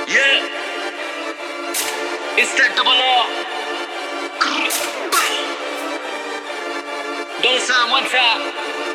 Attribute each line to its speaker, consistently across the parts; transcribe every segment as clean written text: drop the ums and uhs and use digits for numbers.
Speaker 1: Yeah, it's that double R. Don't sound one time.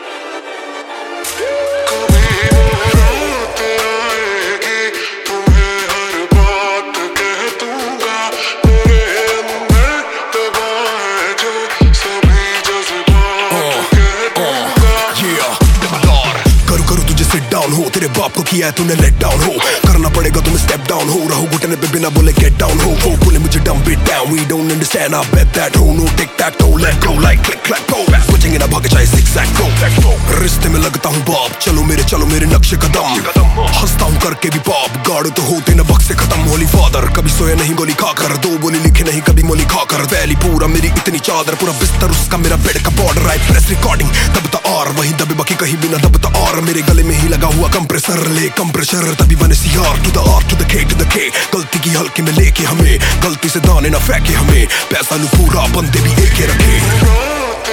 Speaker 2: हो तेरे बाप को किया है तूने लेट डाउन हो करना पड़ेगा तुम्हें स्टेप डाउन हो रहो घुटने पे बिना बोले गेट डाउन हो वो बोले मुझे dump it down we don't understand I bet that हो no tic tac toe let go like click clack go switching in a भाग चाहे zigzag go रिश्ते में लगता हूँ बाप चलो मेरे नक्शे कदम हंसता हूँ करके भी पाप गाड़ तो होते न बक्से खत्म होली फादर कभी सोया नहीं गोली खाकर दो बोली लिखे नहीं कभी मोली खाकर वैली पूरा मेरी इतनी चादर पूरा बिस्तर उसका मेरा बेड का बॉर्डर आई प्रेस रिकॉर्डिंग दबता और वहीं दबे बाकी कहीं बिना दबता और मेरे गले में ही लगा हुआ कंप्रेसर ले कंप्रेसर तभी बने CR to the R to the K गलती की हल्के में लेके हमें गलती से दाने ना फेंके हमें पैसा लू पूरा बंदे भी एक ही रखे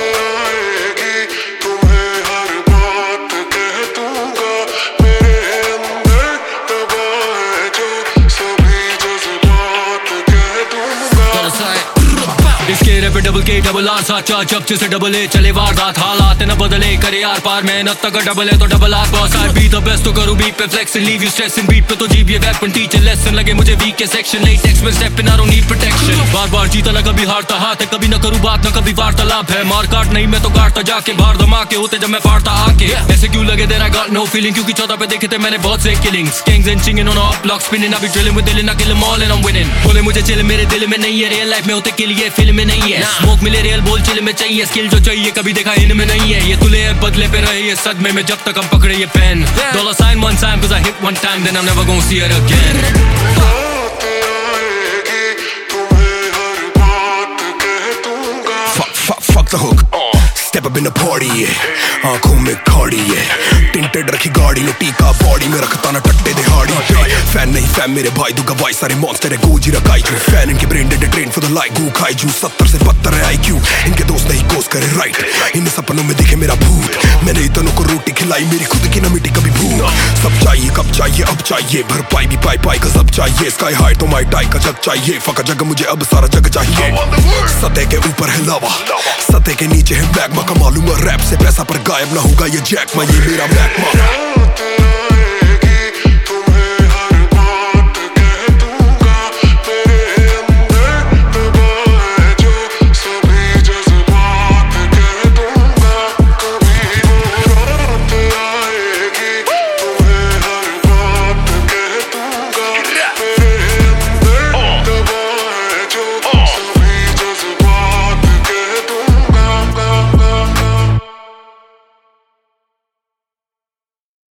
Speaker 3: इसके rap double K double R साचा जब से डबल A चले वारदात हालात न बदले करे यार पार मेहनत तक डबल है तो double R boss I be the best तो करूं बीट पे flex and leave you stress in beat पे तो जीप ये वेपन टीचर लेसन लगे मुझे वीक के सेक्शन नहीं टेक्स्ट में step in I don't need protection बार जीता ना कभी हारता हाथ है कभी ना करूं बात ना कभी वार्तालाप है मार काट नहीं मैं तो काटता जाके बाहर धमाके होते जब मैं फाड़ता आके ऐसे क्यों लगे there I got no feeling क्योंकि 14 पे देखे थे मैंने बहुत से killings gangs and chinging on up block spinning अभी ड्रिलिंग विद दिल ना kill them all and I am winning बोले मुझे चिल मेरे दिल में नहीं है रियल लाइफ में होते के लिए फिल्म में नहीं है स्मोक मिले रियल बोल चिल में चाहिए स्किल जो चाहिए कभी देखा इनमें नहीं है ये तुले है बदले पे रहे ये सदमे में जब तक हम पकड़े ये pen dollar sign one time cause I hit one time then I'm never gonna see it again
Speaker 2: Fuck the hook Step up in the party आंखों में खाड़ी है टिंटेड रखी गाड़ी नो टीका बॉडी में रखता ना टट्टे दिहाड़ी फैन नहीं फैन मेरे भाई दूंगा वाई सारे मॉन्स्टर है गोजी रखाई क्यों फैन इनके brain dead train for the like गू खाई जू 70 से 72 है IQ इनके दोस्त नहीं कोस करे राइट इन सपनों में दिखे मेरा भूत मैंने इतनों को रोटी खिलाई मेरी खुद की ना मिट्टी कभी भूत सब चाहिए कब चाहिए अब चाहिए भरपाई भी पाई का सब चाहिए स्काई हाई तो माई टाई का जग चाहिए फका जग मुझे अब सारा जग चाहिए सतह के ऊपर है लावा सतह के नीचे है मैग्मा का मालूम रैप से पैसा पर गायब ना होगा ये जैक ये मेरा मैग्मा